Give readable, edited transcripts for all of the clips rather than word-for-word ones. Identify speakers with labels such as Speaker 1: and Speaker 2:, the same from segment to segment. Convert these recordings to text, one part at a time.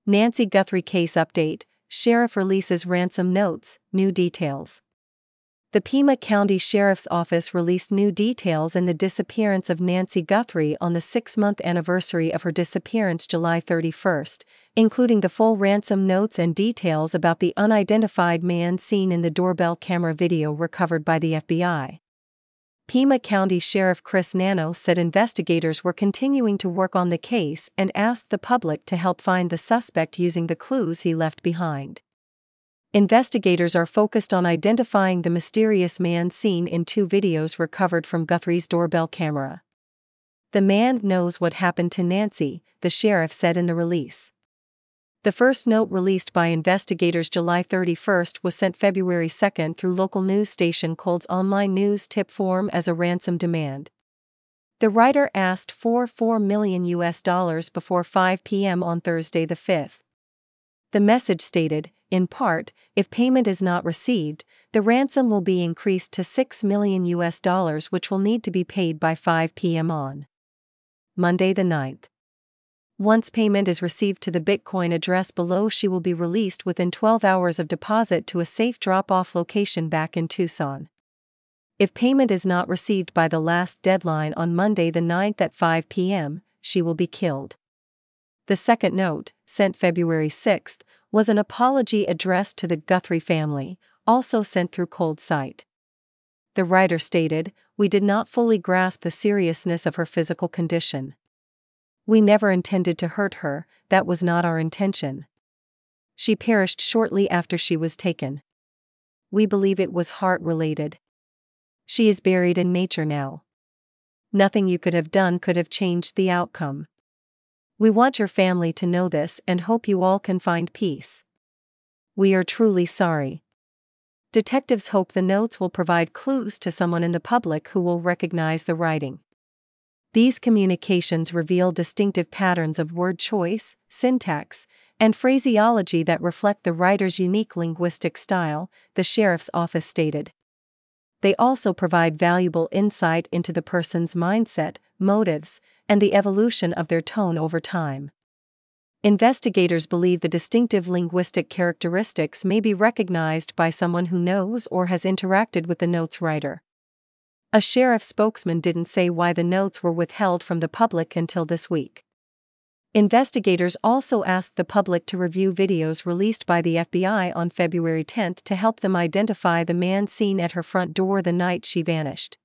Speaker 1: Nancy Guthrie case update, sheriff releases ransom notes, new details. The Pima County Sheriff's Office released new details in the disappearance of Nancy Guthrie on the 6-month anniversary of her disappearance July 31st, including the full ransom notes and details about the unidentified man seen in the doorbell camera video recovered by the FBI. Pima County Sheriff Chris Nano said investigators were continuing to work on the case and asked the public to help find the suspect using the clues he left behind. Investigators are focused on identifying the mysterious man seen in 2 videos recovered from Guthrie's doorbell camera. The man knows what happened to Nancy, the sheriff said in the release. The first note released by investigators July 31st was sent February 2nd through local news station Cold's online news tip form as a ransom demand. The writer asked for $4 million before 5 p.m. on Thursday the 5th. The message stated, in part, if payment is not received, the ransom will be increased to $6 million, which will need to be paid by 5 p.m. on Monday the 9th. Once payment is received to the Bitcoin address below, she will be released within 12 hours of deposit to a safe drop-off location back in Tucson. If payment is not received by the last deadline on Monday the 9th at 5 p.m., she will be killed. The second note, sent February 6th, was an apology addressed to the Guthrie family, also sent through Cold site. The writer stated, "We did not fully grasp the seriousness of her physical condition. We never intended to hurt her, that was not our intention. She perished shortly after she was taken. We believe it was heart-related. She is buried in nature now. Nothing you could have done could have changed the outcome. We want your family to know this and hope you all can find peace. We are truly sorry." Detectives hope the notes will provide clues to someone in the public who will recognize the writing. These communications reveal distinctive patterns of word choice, syntax, and phraseology that reflect the writer's unique linguistic style, the sheriff's office stated. They also provide valuable insight into the person's mindset, motives, and the evolution of their tone over time. Investigators believe the distinctive linguistic characteristics may be recognized by someone who knows or has interacted with the note's writer. A sheriff spokesman didn't say why the notes were withheld from the public until this week. Investigators also asked the public to review videos released by the FBI on February 10 to help them identify the man seen at her front door the night she vanished.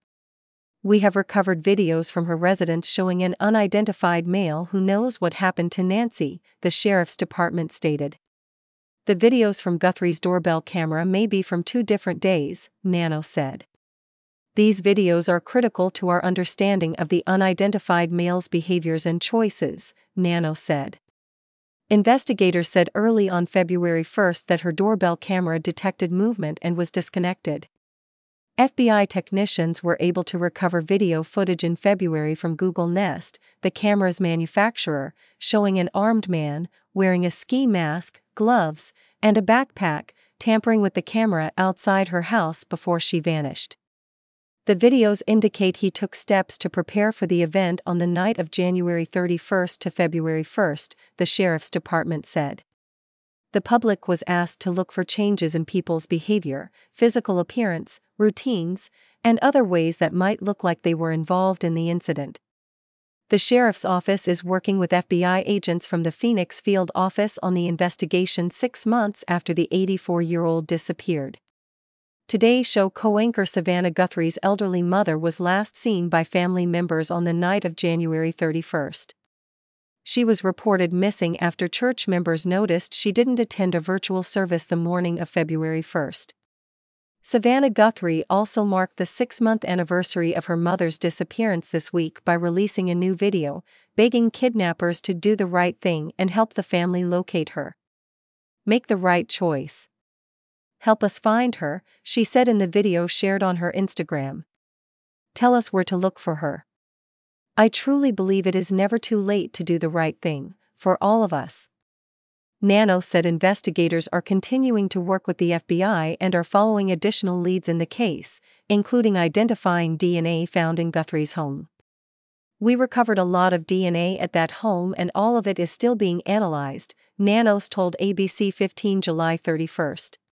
Speaker 1: "We have recovered videos from her residence showing an unidentified male who knows what happened to Nancy," the sheriff's department stated. "The videos from Guthrie's doorbell camera may be from 2 different days," Nano said. "These videos are critical to our understanding of the unidentified male's behaviors and choices," Nano said. Investigators said early on February 1st that her doorbell camera detected movement and was disconnected. FBI technicians were able to recover video footage in February from Google Nest, the camera's manufacturer, showing an armed man, wearing a ski mask, gloves, and a backpack, tampering with the camera outside her house before she vanished. The videos indicate he took steps to prepare for the event on the night of January 31st to February 1st, the sheriff's department said. The public was asked to look for changes in people's behavior, physical appearance, routines, and other ways that might look like they were involved in the incident. The sheriff's office is working with FBI agents from the Phoenix field office on the investigation 6 months after the 84-year-old disappeared. Today Show co-anchor Savannah Guthrie's elderly mother was last seen by family members on the night of January 31st. She was reported missing after church members noticed she didn't attend a virtual service the morning of February 1st. Savannah Guthrie also marked the 6-month anniversary of her mother's disappearance this week by releasing a new video, begging kidnappers to do the right thing and help the family locate her. "Make the right choice. Help us find her," she said in the video shared on her Instagram. "Tell us where to look for her. I truly believe it is never too late to do the right thing, for all of us." Nano said investigators are continuing to work with the FBI and are following additional leads in the case, including identifying DNA found in Guthrie's home. "We recovered a lot of DNA at that home and all of it is still being analyzed," Nanos told ABC 15 July 31.